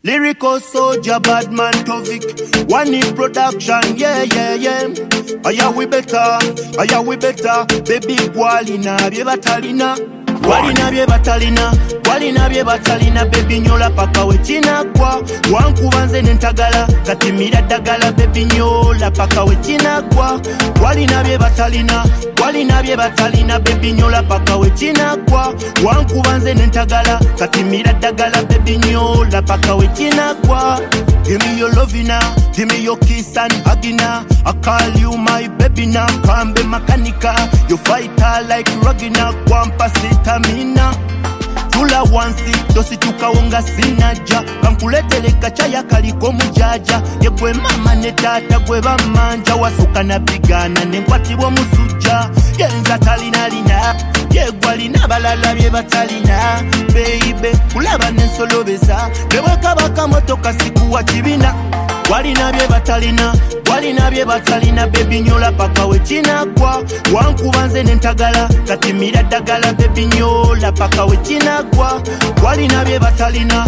Lyrical soldier, bad man Tovik. One in production, yeah. Aya we better, baby Walina, bye batalina. Walina bye batalina, baby nyola paka we china kwa. Wankubanze nentagala, katimira dagala, baby nyola paka we china kwa. Walina bye batalina, baby nyola paka we china kwa. Wankubanze nentagala, katimira dagala, baby nyola paka we china kwa. Give me your loving now, give me your kiss and hugging now. I call you my baby now, kambe makanika. You fighter like Rugina, kwampa sitamina. Tula wansi, dosi tukawonga sinaja. Kankuletele kachaya kaliko mujaja. Yekwe mama ne tata gwe bamanja. Wasuka na bigana nenkwati wo musuja. Yenza talina lina, yegwa lina balala bye batalina. Baby, kulaba nensolobeza. Beweka baka motoka siku wa kibina. Walina bye batalina, baby nyola paka we china kwa. Wankubanze nentagala, katimira dagala, baby nyola paka we china kwa. Walina bye batalina,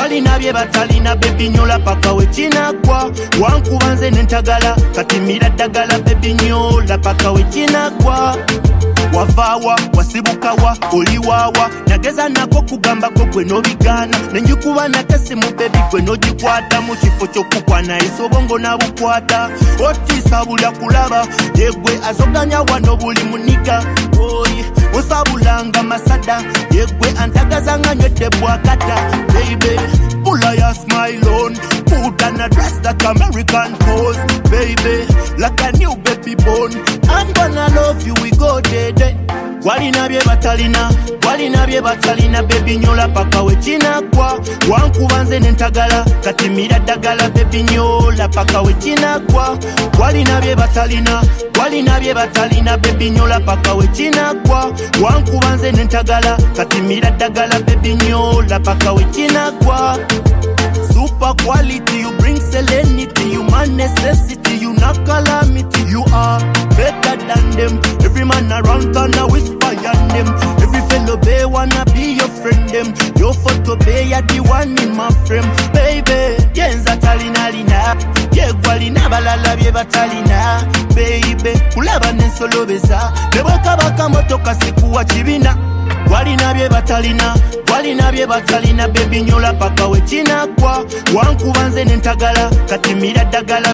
baby nyola paka we china kwa. Wankubanze nentagala, katimira dagala, baby nyola paka we china kwa. Wavawa, wasibukawa, oliwawa. Nageza nako kugamba ko gwe no bigana. Nenjukuba nakasi mu baby gwe no jikwata. Mu kifo kyokukwana isobongo na bukwata. Otisa bulya kulaba, yegwe azoganya wano buli muniga. Oy, osabulanga masada, yegwe antagazanga nywete bwakata. Baby, pull your smile on, put an address that American pose. Baby, like a new baby born, I'm gonna love you, we go day. Walina bye batalina, baby nyola paka we china kwa. Wankubanze nentagala, katimira dagala, baby nyola paka we china kwa. Walina bye batalina, baby nyola paka we china kwa. Wankubanze nentagala, katimira dagala, baby nyola paka we china kwa. Super quality, you bring serenity, you my necessity, you not calamity, you are better than them. Every man around gonna whisper your name. Every fellow bay wanna be your friend them. Your photo bay ya the one in my frame. Baby, yenza talina lina, yegwa lina balala bye batalina. Baby, kulaba nensolobeza, beweka baka motoka siku wa kibina. Walina bye batalina, baby nyola paka we china kwa. Wankubanze nentagala, katimira dagala,